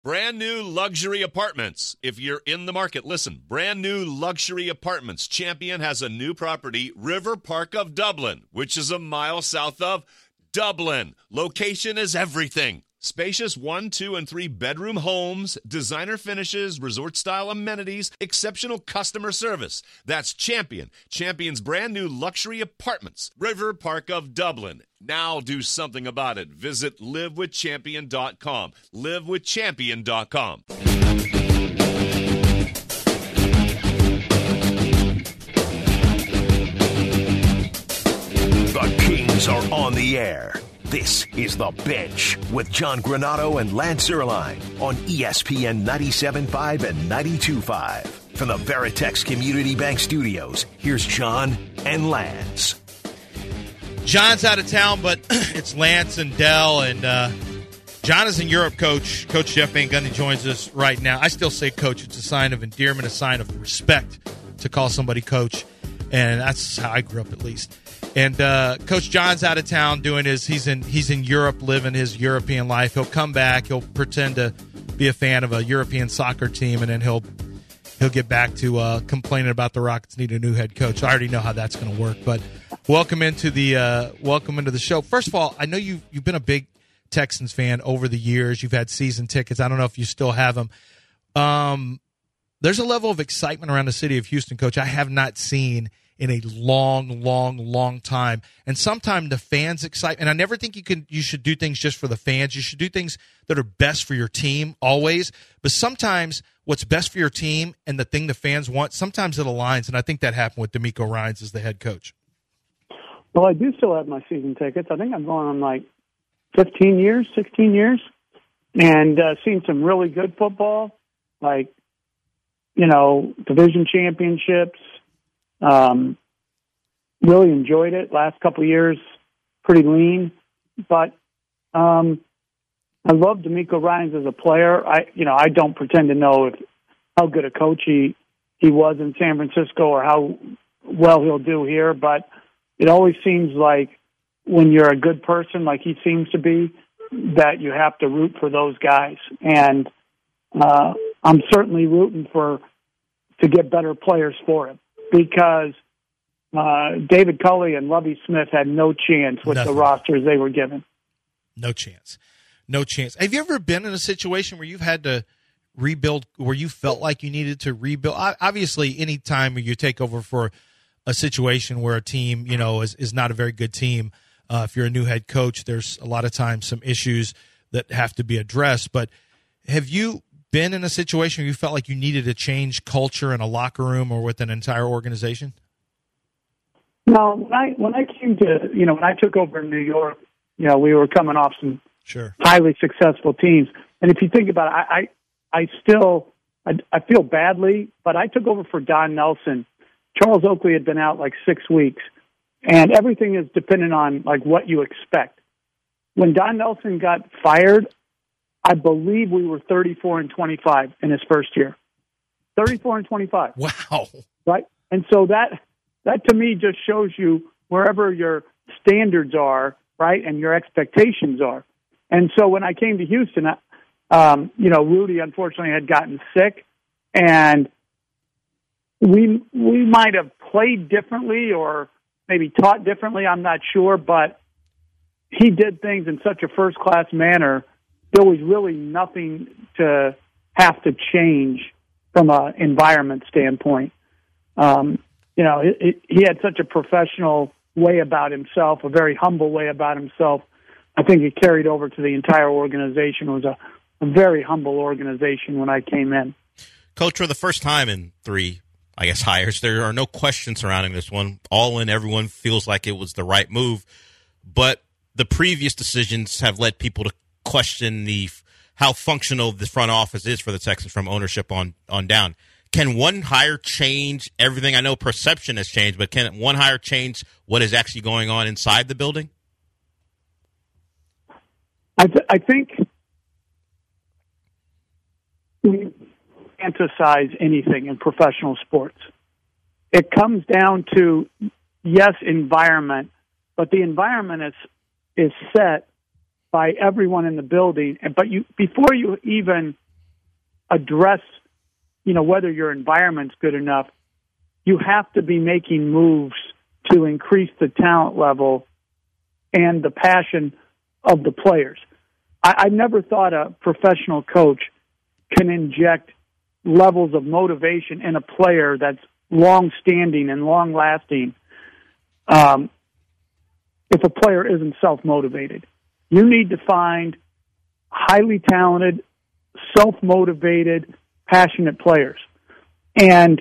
Brand new luxury apartments. If you're in the market, listen. Brand new luxury apartments. Champion has a new property, River Park of Dublin, which is a mile south of Dublin. Location is everything. Spacious 1, 2, and 3 bedroom homes, designer finishes, resort-style amenities, exceptional customer service. That's Champion. Champion's brand new luxury apartments, River Park of Dublin. Now do something about it. Visit livewithchampion.com. Livewithchampion.com. The Kings are on the air. This is The Bench with John Granato and Lance Zierlein on ESPN 97.5 and 92.5. From the Veritex Community Bank Studios, here's John and Lance. John's out of town, but it's Lance and Dell, and John is in Europe, Coach. Coach Jeff Van Gundy joins us right now. I still say Coach. It's a sign of endearment, a sign of respect to call somebody Coach, and that's how I grew up at least. And Coach John's out of town he's in Europe living his European life. He'll come back. He'll pretend to be a fan of a European soccer team, and then he'll get back to complaining about the Rockets need a new head coach. I already know how that's going to work. But welcome into the show. First of all, I know you've been a big Texans fan over the years. You've had season tickets. I don't know if you still have them. There's a level of excitement around the city of Houston, Coach, I have not seen in a long time. And sometimes the fans excite. And I never think you should do things just for the fans. You should do things that are best for your team always. But sometimes what's best for your team and the thing the fans want, sometimes it aligns. And I think that happened with D'Amico Ryans as the head coach. Well, I do still have my season tickets. I think I'm going on like 15 years, 16 years, and seen some really good football, like, division championships. Really enjoyed it. Last couple of years, pretty lean, but I love D'Amico Ryans as a player. I don't pretend to know how good a coach he was in San Francisco or how well he'll do here, but it always seems like when you're a good person, like he seems to be, that you have to root for those guys. And I'm certainly rooting to get better players for him, because David Culley and Lovie Smith had no chance with the rosters they were given. No chance. Have you ever been in a situation where you've had to rebuild, where you felt like you needed to rebuild? Obviously, any time you take over for a situation where a team, is not a very good team, if you're a new head coach, there's a lot of times some issues that have to be addressed. But have you been in a situation where you felt like you needed to change culture in a locker room or with an entire organization? No, when I came to, when I took over in New York, we were coming off some highly successful teams. And if you think about it, I feel badly, but I took over for Don Nelson. Charles Oakley had been out like 6 weeks, and everything is dependent on like what you expect. When Don Nelson got fired, I believe we were 34-25 in his first year. 34-25. Wow. Right? And so that to me just shows you wherever your standards are, right, and your expectations are. And so when I came to Houston, Rudy unfortunately had gotten sick, and we might have played differently or maybe taught differently, I'm not sure, but he did things in such a first-class manner. There was really nothing to have to change from an environment standpoint. He had such a professional way about himself, a very humble way about himself. I think it carried over to the entire organization. It was a very humble organization when I came in. Coach, for the first time in 3, hires, there are no questions surrounding this one. All in, everyone feels like it was the right move. But the previous decisions have led people to question how functional the front office is for the Texans from ownership on down. Can one hire change everything? I know perception has changed, but can one hire change what is actually going on inside the building? I think we emphasize anything in professional sports. It comes down to, yes, environment, but the environment is set by everyone in the building. But before you even address, whether your environment's good enough, you have to be making moves to increase the talent level and the passion of the players. I never thought a professional coach can inject levels of motivation in a player that's long-standing and long-lasting if a player isn't self-motivated. You need to find highly talented, self-motivated, passionate players. And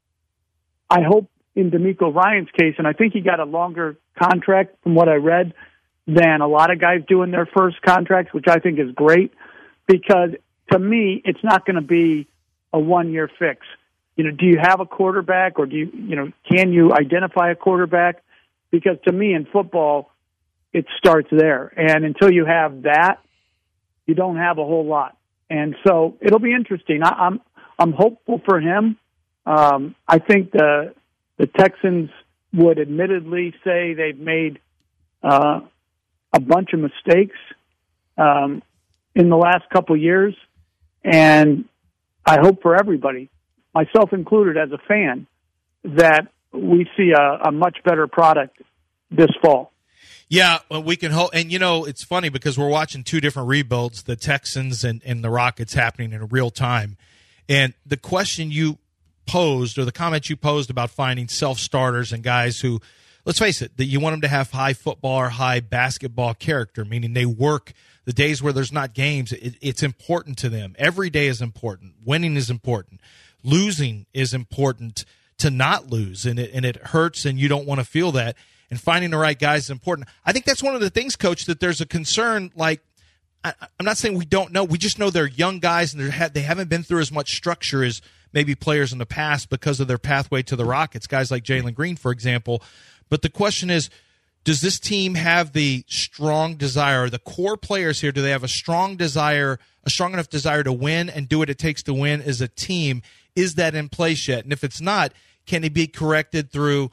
I hope in DeMeco Ryans' case, and I think he got a longer contract from what I read than a lot of guys do in their first contracts, which I think is great, because to me, it's not going to be a one-year fix. Do you have a quarterback, or can you identify a quarterback? Because to me, in football, it starts there. And until you have that, you don't have a whole lot. And so it'll be interesting. I'm hopeful for him. I think the Texans would admittedly say they've made a bunch of mistakes in the last couple of years, and I hope for everybody, myself included as a fan, that we see a much better product this fall. Yeah, well, we can hope. And, it's funny because we're watching two different rebuilds, the Texans and the Rockets, happening in real time. And the question you posed, or the comment you posed about finding self-starters and guys who, let's face it, that you want them to have high football or high basketball character, meaning they work the days where there's not games. It's important to them. Every day is important. Winning is important. Losing is important to not lose, and it hurts, and you don't want to feel that. And finding the right guys is important. I think that's one of the things, Coach, that there's a concern. Like, I'm not saying we don't know. We just know they're young guys, and they haven't been through as much structure as maybe players in the past because of their pathway to the Rockets, guys like Jalen Green, for example. But the question is, does this team have the strong desire, the core players here, do they have a strong enough desire to win and do what it takes to win as a team? Is that in place yet? And if it's not, can it be corrected through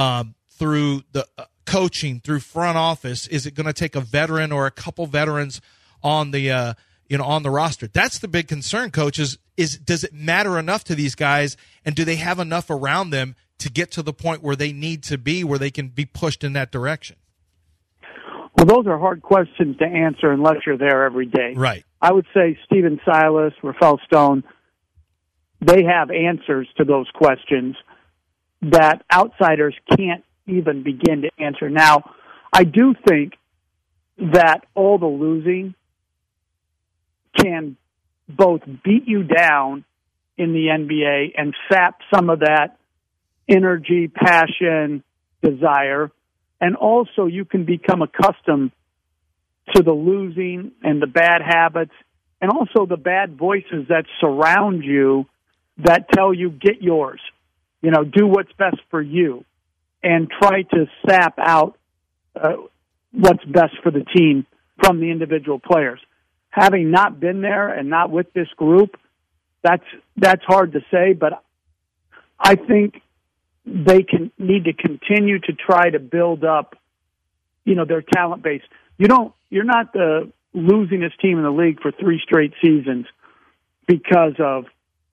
the coaching, through front office? Is it going to take a veteran or a couple veterans on the on the roster? That's the big concern, Coach. Is does it matter enough to these guys, and do they have enough around them to get to the point where they need to be, where they can be pushed in that direction? Well, those are hard questions to answer unless you're there every day. Right. I would say Stephen Silas, Rafael Stone, they have answers to those questions that outsiders can't even begin to answer. Now, I do think that all the losing can both beat you down in the NBA and sap some of that energy, passion, desire, and also you can become accustomed to the losing and the bad habits and also the bad voices that surround you that tell you, get yours, do what's best for you, and try to sap out what's best for the team from the individual players. Having not been there and not with this group, that's hard to say, but I think they need to continue to try to build up, their talent base. You're not the losingest team in the league for 3 straight seasons because of,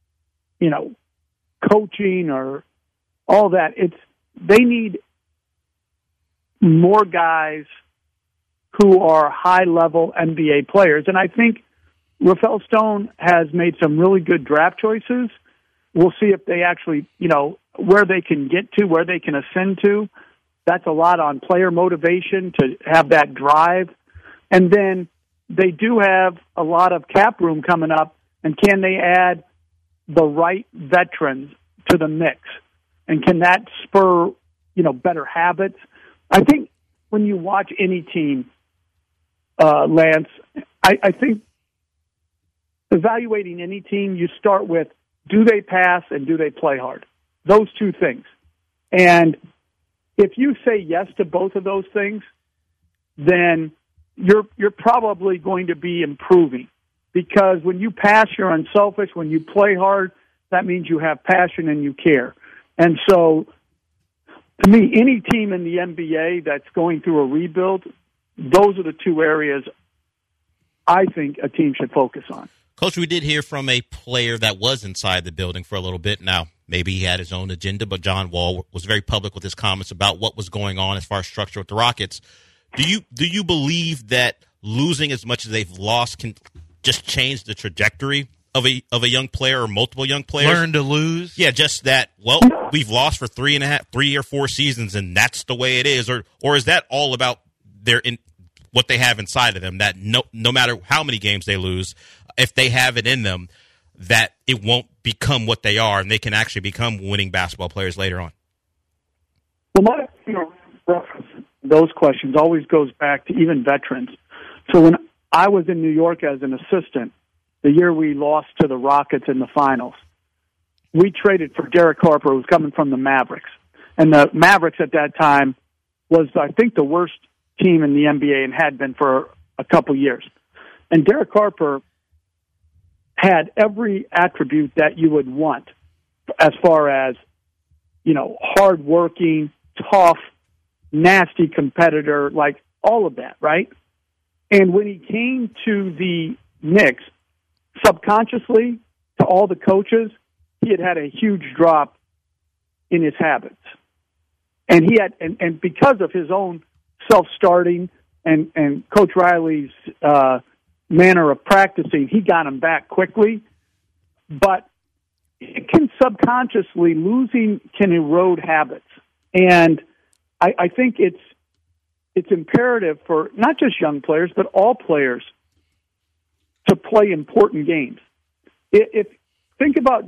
coaching or all that. They need more guys who are high-level NBA players. And I think Rafael Stone has made some really good draft choices. We'll see if they actually, where they can get to, where they can ascend to. That's a lot on player motivation to have that drive. And then they do have a lot of cap room coming up, and can they add the right veterans to the mix? And can that spur, better habits? I think when you watch any team, Lance, I think evaluating any team, you start with, do they pass and do they play hard? Those two things. And if you say yes to both of those things, then you're probably going to be improving. Because when you pass, you're unselfish. When you play hard, that means you have passion and you care. And so, to me, any team in the NBA that's going through a rebuild, those are the two areas I think a team should focus on. Coach, we did hear from a player that was inside the building for a little bit. Now, maybe he had his own agenda, but John Wall was very public with his comments about what was going on as far as structure with the Rockets. Do you believe that losing as much as they've lost can just change the trajectory of a young player or multiple young players? Learn to lose? Yeah, just that, well, we've lost for 3 or 4 seasons, and that's the way it is. Or is that all about what they have inside of them, that no matter how many games they lose, if they have it in them, that it won't become what they are, and they can actually become winning basketball players later on? Well, my reference to those questions always goes back to even veterans. So when I was in New York as an assistant, the year we lost to the Rockets in the finals, we traded for Derek Harper, who was coming from the Mavericks. And the Mavericks at that time was, I think, the worst team in the NBA and had been for a couple years. And Derek Harper had every attribute that you would want as far as, hardworking, tough, nasty competitor, like all of that, right? And when he came to the Knicks, subconsciously, to all the coaches, he had a huge drop in his habits. And he had, and because of his own self-starting and Coach Riley's manner of practicing, he got him back quickly. But it can subconsciously, losing can erode habits. And I think it's imperative for not just young players, but all players to play important games. Think about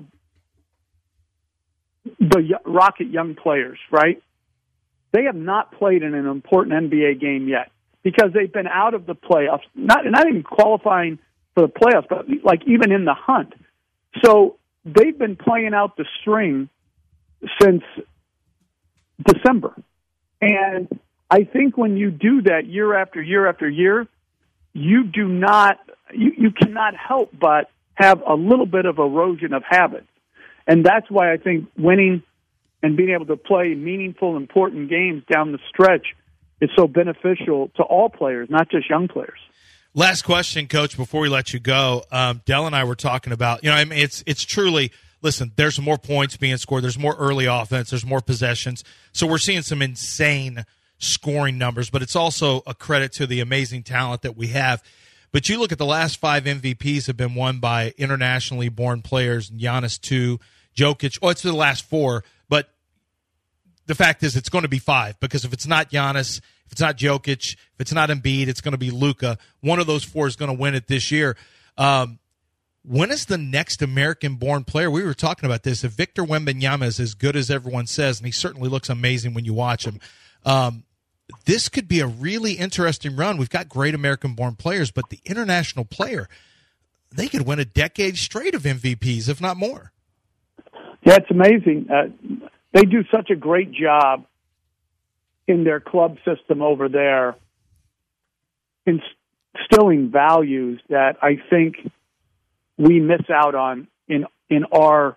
the Rocket young players, right? They have not played in an important NBA game yet because they've been out of the playoffs, not even qualifying for the playoffs, but like even in the hunt. So they've been playing out the string since December. And I think when you do that year after year after year, you cannot help but have a little bit of erosion of habits. And that's why I think winning and being able to play meaningful, important games down the stretch is so beneficial to all players, not just young players. Last question, Coach, before we let you go. Dell and I were talking about, it's truly, listen, there's more points being scored. There's more early offense. There's more possessions. So we're seeing some insane scoring numbers, but it's also a credit to the amazing talent that we have. But you look at the last 5 MVPs have been won by internationally born players, Giannis 2, Jokic. Oh, it's the last 4, but the fact is it's going to be 5 because if it's not Giannis, if it's not Jokic, if it's not Embiid, it's going to be Luka. One of those 4 is going to win it this year. When is the next American-born player? We were talking about this. If Victor Wembanyama is as good as everyone says, and he certainly looks amazing when you watch him, this could be a really interesting run. We've got great American-born players, but the international player, they could win a decade straight of MVPs, if not more. Yeah, it's amazing. They do such a great job in their club system over there instilling values that I think we miss out on in our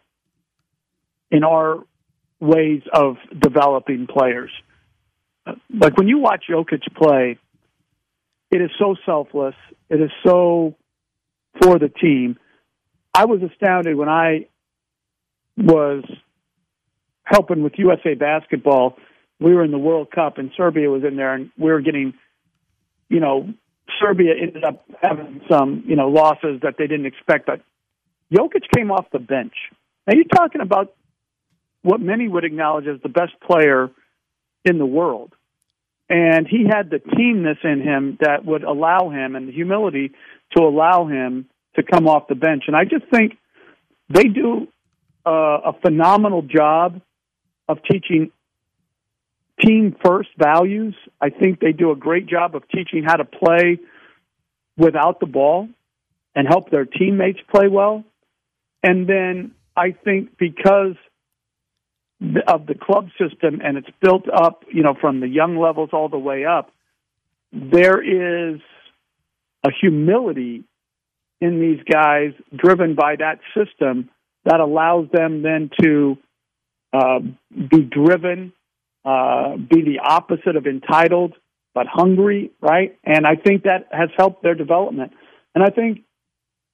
ways of developing players. Like when you watch Jokic play, it is so selfless. It is so for the team. I was astounded when I was helping with USA Basketball. We were in the World Cup, and Serbia was in there, and we were getting, Serbia ended up having some, losses that they didn't expect. But Jokic came off the bench. Now you're talking about what many would acknowledge as the best player in the world. And he had the teamness in him that would allow him, and the humility to allow him to come off the bench. And I just think they do a phenomenal job of teaching team-first values. I think they do a great job of teaching how to play without the ball and help their teammates play well. And then I think because of the club system and it's built up, from the young levels all the way up, there is a humility in these guys driven by that system that allows them then to be driven, be the opposite of entitled, but hungry, right? And I think that has helped their development. And I think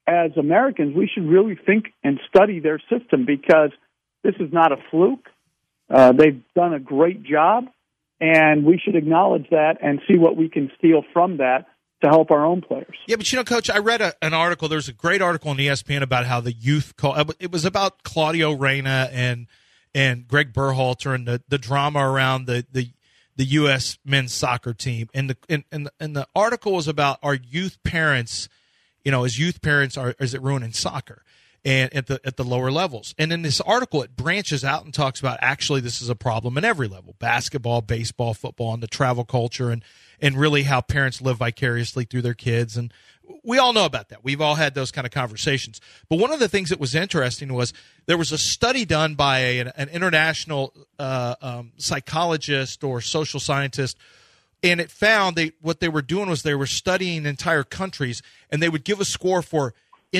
as Americans, we should really think and study their system, because this is not a fluke. They've done a great job, and we should acknowledge that and see what we can steal from that to help our own players. Yeah, but Coach, I read an article. There's a great article on ESPN about how the youth it was about Claudio Reyna and Greg Berhalter and the drama around the U.S. men's soccer team. And the article was about our youth parents. As youth parents, is it ruining soccer and at the lower levels? And in this article, it branches out and talks about actually this is a problem at every level: basketball, baseball, football, and the travel culture, and really how parents live vicariously through their kids. And we all know about that. We've all had those kind of conversations. But one of the things that was interesting was there was a study done by an international psychologist or social scientist, and it found what they were doing was they were studying entire countries, and they would give a score for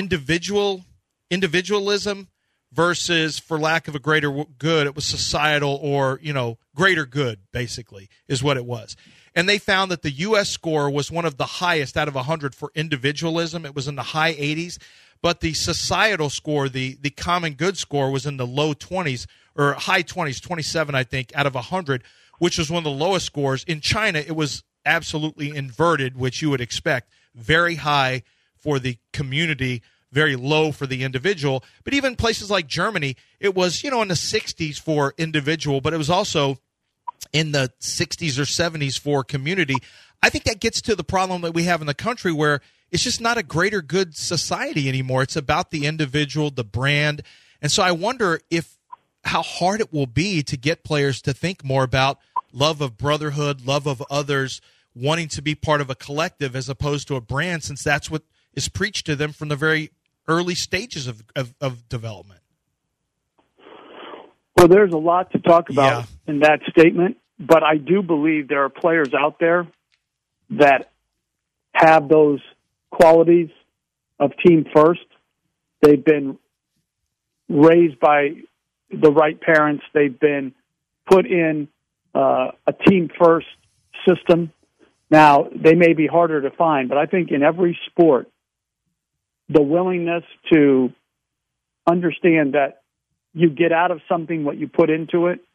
individualism versus, for lack of a greater good, it was societal or, greater good, basically, is what it was. And they found that the U.S. score was one of the highest out of 100 for individualism. It was in the high 80s. But the societal score, the common good score, was in the low 20s or high 20s, 27, I think, out of 100, which was one of the lowest scores. In China, it was absolutely inverted, which you would expect. Very high for the community, very low for the individual. But even places like Germany, it was, in the 60s for individual, but it was also in the 60s or 70s for community. I think that gets to the problem that we have in the country, where it's just not a greater good society anymore. It's about the individual, the brand. And so I wonder how hard it will be to get players to think more about love of brotherhood, love of others, wanting to be part of a collective as opposed to a brand, since that's what is preached to them from the very early stages of development. Well, there's a lot to talk about in that statement, but I do believe there are players out there that have those qualities of team first. They've been raised by the right parents. They've been put in a team first system. Now, they may be harder to find, but I think in every sport, the willingness to understand that you get out of something what you put into it.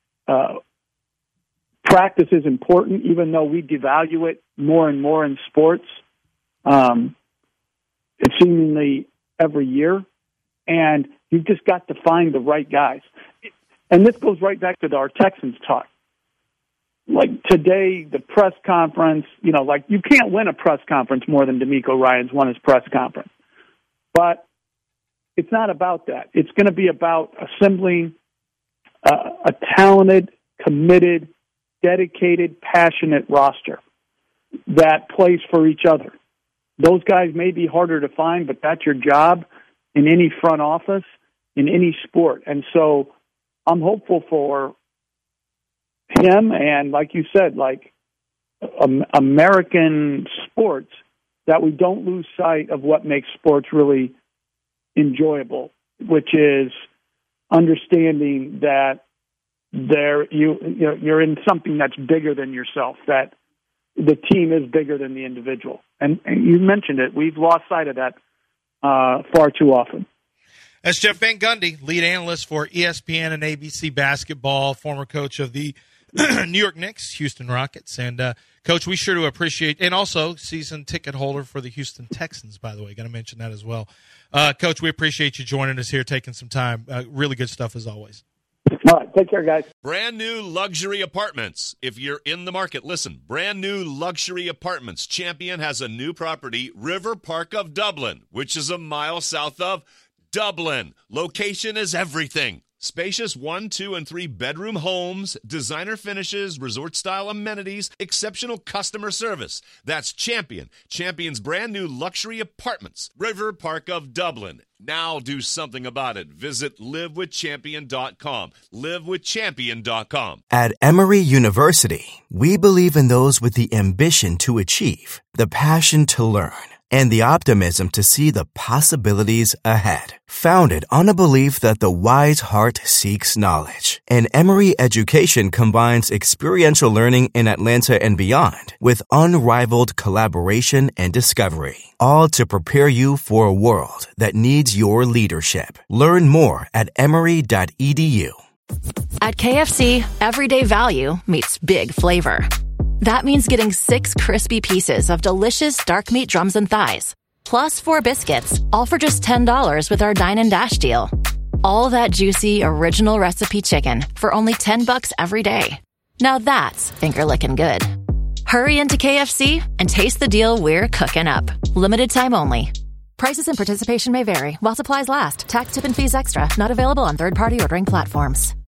Practice is important, even though we devalue it more and more in sports. It's seemingly every year, and you've just got to find the right guys. And this goes right back to our Texans talk. Like today, the press conference, you can't win a press conference more than DeMeco Ryans won his press conference. But it's not about that. It's going to be about assembling a talented, committed, dedicated, passionate roster that plays for each other. Those guys may be harder to find, but that's your job in any front office, in any sport. And so I'm hopeful for him and, like you said, American sports, that we don't lose sight of what makes sports really enjoyable, which is understanding that you're in something that's bigger than yourself, that the team is bigger than the individual. And you mentioned it. We've lost sight of that far too often. That's Jeff Van Gundy, lead analyst for ESPN and ABC basketball, former coach of the New York Knicks, Houston Rockets. And, Coach, we sure do appreciate, and also season ticket holder for the Houston Texans, by the way. Got to mention that as well. Coach, we appreciate you joining us here, taking some time. Really good stuff as always. All right, take care, guys. Brand new luxury apartments. If you're in the market, listen. Brand new luxury apartments. Champion has a new property, River Park of Dublin, which is a mile south of Dublin. Location is everything. Spacious 1, 2, and 3 bedroom homes, designer finishes, resort-style amenities, exceptional customer service. That's Champion. Champion's brand new luxury apartments, River Park of Dublin. Now do something about it. Visit livewithchampion.com. livewithchampion.com. At Emory University, we believe in those with the ambition to achieve, the passion to learn, and the optimism to see the possibilities ahead. Founded on a belief that the wise heart seeks knowledge, and Emory Education combines experiential learning in Atlanta and beyond with unrivaled collaboration and discovery, all to prepare you for a world that needs your leadership. Learn more at emory.edu. At KFC, everyday value meets big flavor. That means getting 6 crispy pieces of delicious dark meat drums and thighs, plus 4 biscuits, all for just $10 with our Dine and Dash deal. All that juicy, original recipe chicken for only $10 every day. Now that's finger-licking good. Hurry into KFC and taste the deal we're cooking up. Limited time only. Prices and participation may vary while supplies last. Tax, tip, and fees extra. Not available on third-party ordering platforms.